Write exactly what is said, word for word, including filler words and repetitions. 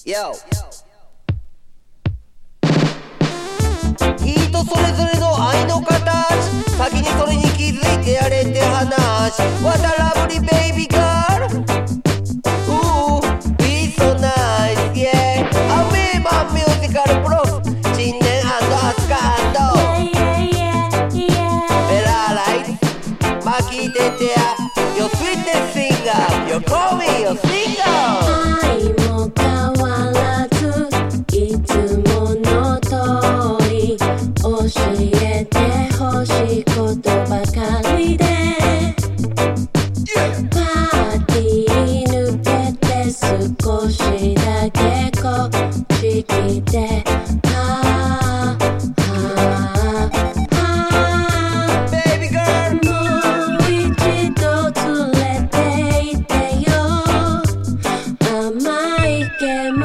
Yo 人それぞれの愛の形先にそれに気づいてやれって話 What a lovely baby girl Ooh, be so nice, yeah アメーマンミュージカルプロ新年アスカベラーライツマキテテア Your sweetest singer You're calling your singer 愛も変わらずいつもの通り教えてほしいことばかりで、yeah. パーティー抜けて少しだけこっち来てはぁはぁはぁ Baby girl もう一度連れて行ってよ甘い煙